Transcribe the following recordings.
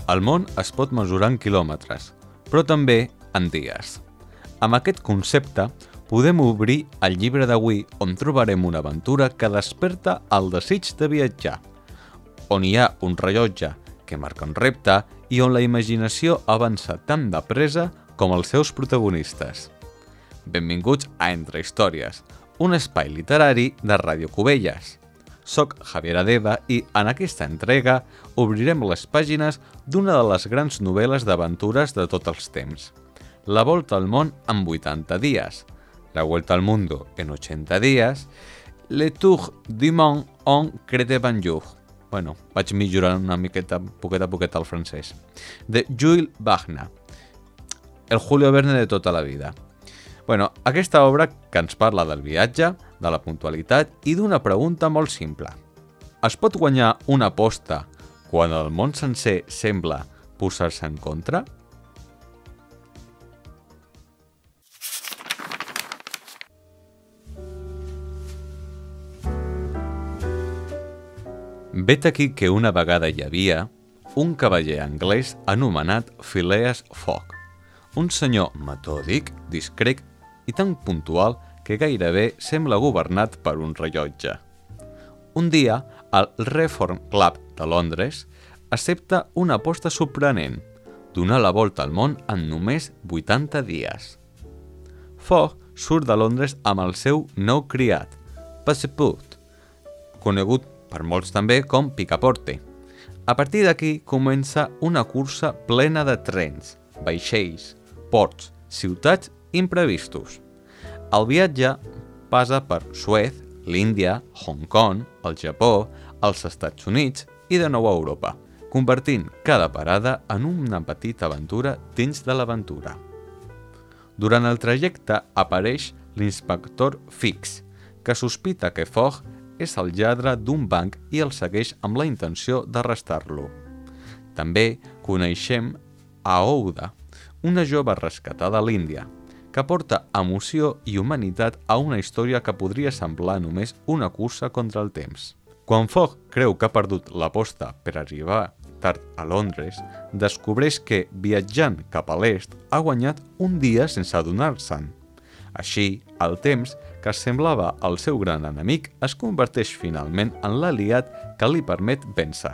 El món es pot mesurar en quilòmetres, però també en dies. Amb aquest concepte, podem obrir el llibre d'avui on trobarem una aventura que desperta el desig de viatjar, on hi ha un rellotge que marca un repte i on la imaginació avança tan de pressa com els seus protagonistes. Benvinguts a Entre Històries, un espai literari de Ràdio Cubelles. Soc Javier Adeda i en aquesta entrega obrirem les pàgines d'una de les grans novel·les d'aventures de tots els temps. La volta al món en 80 dies, La vuelta al mundo en 80 días, Le tour du monde en 80 jours. Bueno, vaig millorant una miqueta, poquet a poquet el francès. De Jules Verne, el Julio Verne de tota la vida. Bueno, aquesta obra que ens parla del viatge, de la puntualitat i d'una pregunta molt simple. Es pot guanyar una aposta quan el món sencer sembla posar-se en contra? Vet aquí que una vegada hi havia un cavaller anglès anomenat Phileas Fogg, un senyor metòdic, discret i tan puntual que gairebé sembla governat per un rellotge. Un dia, el Reform Club de Londres accepta una aposta sorprenent, donar la volta al món en només 80 dies. Fogg surt de Londres amb el seu nou criat, Passepartout, conegut per molts també com Picaporte. A partir d'aquí comença una cursa plena de trens, vaixells, ports, ciutats i imprevistos. El viatge passa per Suez, l'Índia, Hong Kong, el Japó, els Estats Units i de nou a Europa, convertint cada parada en una petita aventura dins de l'aventura. Durant el trajecte apareix l'inspector Fix, que sospita que Fogg és el lladre d'un banc i el segueix amb la intenció d'arrestar-lo. També coneixem a Ouda, una jove rescatada a l'Índia, que porta emoció i humanitat a una història que podria semblar només una cursa contra el temps. Quan Fogg creu que ha perdut l'aposta per arribar tard a Londres, descobreix que, viatjant cap a l'est, ha guanyat un dia sense adonar-se'n. Així, el temps, que semblava el seu gran enemic, es converteix finalment en l'aliat que li permet vèncer.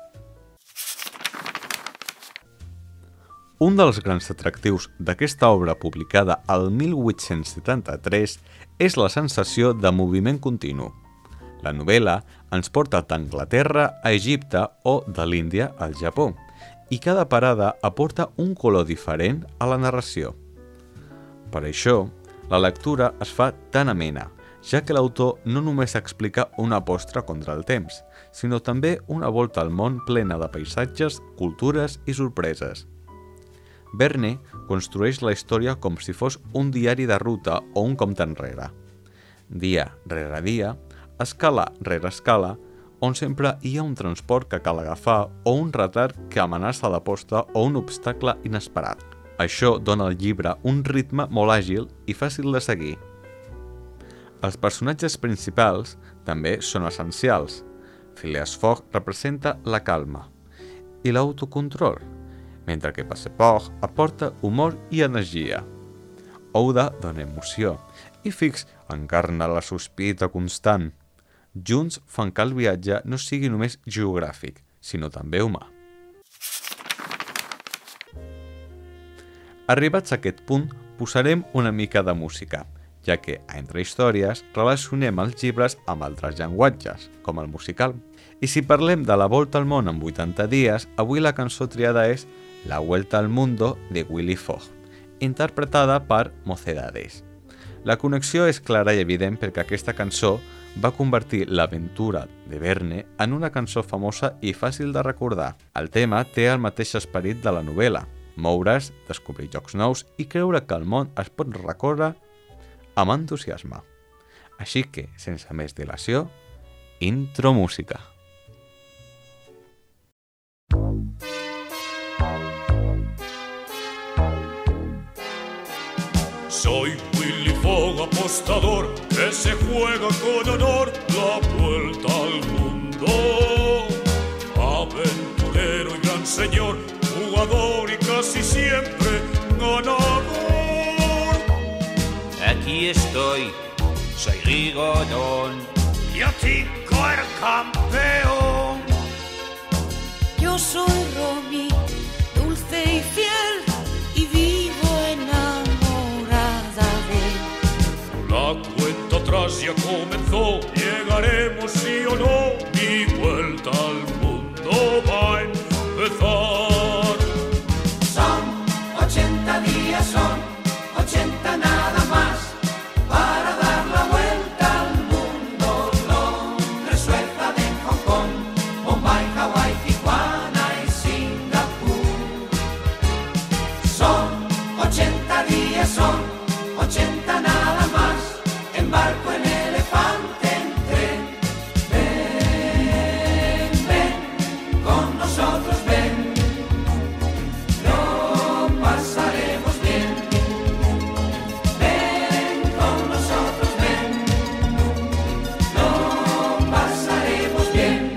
Un dels grans atractius d'aquesta obra publicada al 1873 és la sensació de moviment continu. La novel·la ens porta d'Anglaterra a Egipte o de l'Índia al Japó, i cada parada aporta un color diferent a la narració. Per això, la lectura es fa tan amena, ja que l'autor no només explica una aposta contra el temps, sinó també una volta al món plena de paisatges, cultures i sorpreses. Verne construeix la història com si fos un diari de ruta o un compte enrere. Dia rere dia, escala rere escala, on sempre hi ha un transport que cal agafar o un retard que amenaça l'aposta o un obstacle inesperat. Això dona al llibre un ritme molt àgil i fàcil de seguir. Els personatges principals també són essencials. Phileas Fogg representa la calma i l'autocontrol, mentre que Passepartout aporta humor i energia. Ouda dona emoció i Fix encarna la sospita constant. Junts fan que el viatge no sigui només geogràfic, sinó també humà. Arribats a aquest punt, posarem una mica de música, ja que a Entre Històries relacionem els llibres amb altres llenguatges, com el musical. I si parlem de la volta al món en 80 dies, avui la cançó triada és La vuelta al mundo de Willy Fogg, interpretada per Mocedades. La connexió és clara i evident perquè aquesta cançó va convertir l'aventura de Verne en una cançó famosa i fàcil de recordar. El tema té el mateix esperit de la novel·la, moure's, descobrir llocs nous i creure que el món es pot recórrer amb entusiasme. Així que, sense més dilació, intro música. Soy Willy Fogg, apostador, que se juega con honor la vuelta al mundo. Aventurero y gran señor, triunfador y casi siempre ganador. Aquí estoy, soy Rigodón. Yo Tico el campeón. Yo soy Romy, dulce y fiel, y vivo enamorada de él. La cuenta atrás ya comenzó, llegaremos sí o no, mi vuelta al mundo va a empezar. Son 80 días, son 80 nada más, para dar la vuelta al mundo. Londres, Suecia, de Hong Kong, Bombay, Hawái, Tijuana y Singapur. Son 80 días, son 80 nada más, embarco en elefante, en tren. Ven, ven, con nosotros ven, lo pasaremos bien. Ven con nosotros ven, lo pasaremos bien.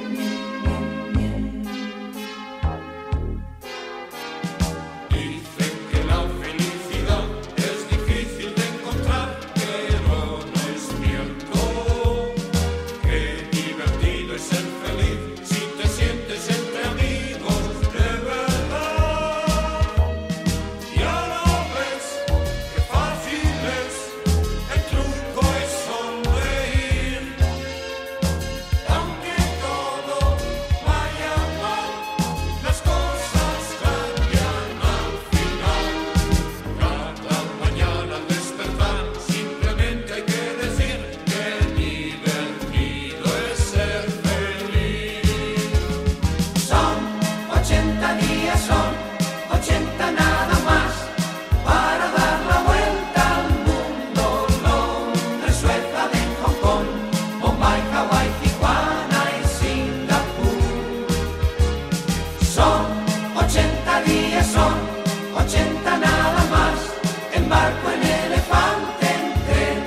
Dicen que la felicidad es difícil de encontrar, pero no es cierto. Qué divertido es ser feliz si te sientes entre amigos de verdad. Ya lo ves, qué fácil es, el truco es sonreír. Aunque todo vaya mal, las cosas cambian al final. Cada mañana al despertar, simplemente hay que decir que divertido es ser feliz. Son 80 días, son 80 nada más, para dar la vuelta al mundo. Londres, Suecia, de Hong Kong, Bombay, Hawái, Tijuana y Singapur. Son 80 días, son 80 nada más, embarco en elefante, en tren.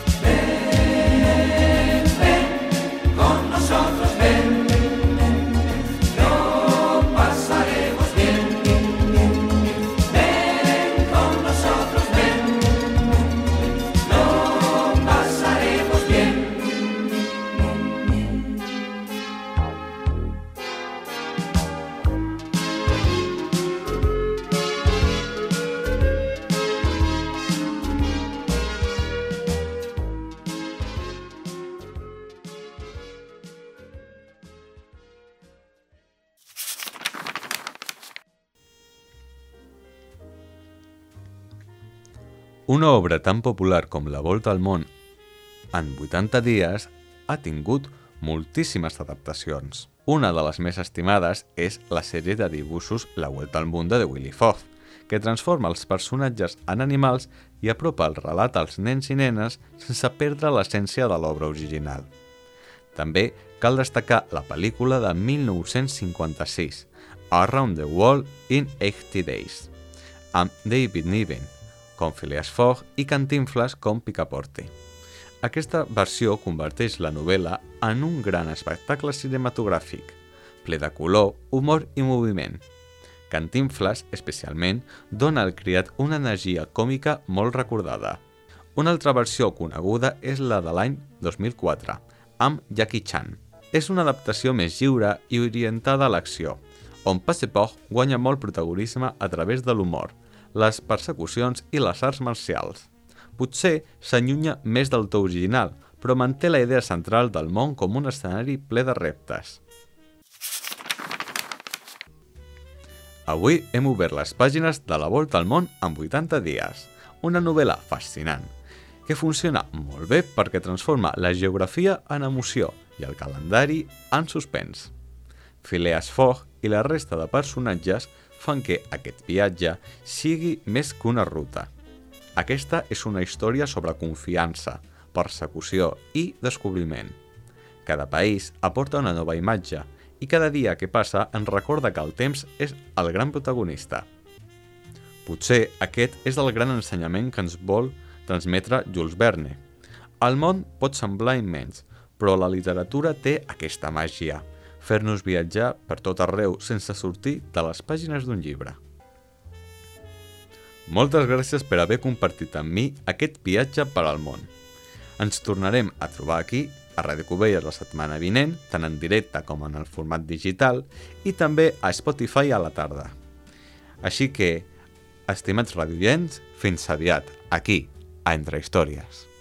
Ven, ven, con nosotros ven, lo pasaremos bien. Ven con nosotros ven, lo pasaremos bien. Una obra tan popular com La Volta al món en 80 dies ha tingut moltíssimes adaptacions. Una de les més estimades és la sèrie de dibuixos La Vuelta al Mundo de Willy Fogg, que transforma els personatges en animals i apropa el relat als nens i nenes sense perdre l'essència de l'obra original. També cal destacar la pel·lícula de 1956, Around the World in 80 Days, amb David Niven com Phileas Fogg i Cantinflas com Picaporte. Aquesta versió converteix la novel·la en un gran espectacle cinematogràfic, ple de color, humor i moviment. Cantinflas, especialment, dona al criat una energia còmica molt recordada. Una altra versió coneguda és la de l'any 2004, amb Jackie Chan. És una adaptació més lliure i orientada a l'acció, on Passepartout guanya molt protagonisme a través de l'humor, les persecucions i les arts marcials. Potser s'allunya més del to original, però manté la idea central del món com un escenari ple de reptes. Avui hem obert les pàgines de La Volta al món en 80 dies, una novel·la fascinant, que funciona molt bé perquè transforma la geografia en emoció i el calendari en suspens. Phileas Fogg i la resta de personatges fan que aquest viatge sigui més que una ruta. Aquesta és una història sobre confiança, persecució i descobriment. Cada país aporta una nova imatge i cada dia que passa ens recorda que el temps és el gran protagonista. Potser aquest és el gran ensenyament que ens vol transmetre Jules Verne. El món pot semblar immens, però la literatura té aquesta màgia. fer-nos viatjar per tot arreu sense sortir de les pàgines d'un llibre. Moltes gràcies per haver compartit amb mi aquest viatge per al món. Ens tornarem a trobar aquí, a Ràdio Cubelles la setmana vinent, tant en directe com en el format digital, i també a Spotify a la tarda. Així que, estimats radioients, fins aviat, aquí, a Entre Històries.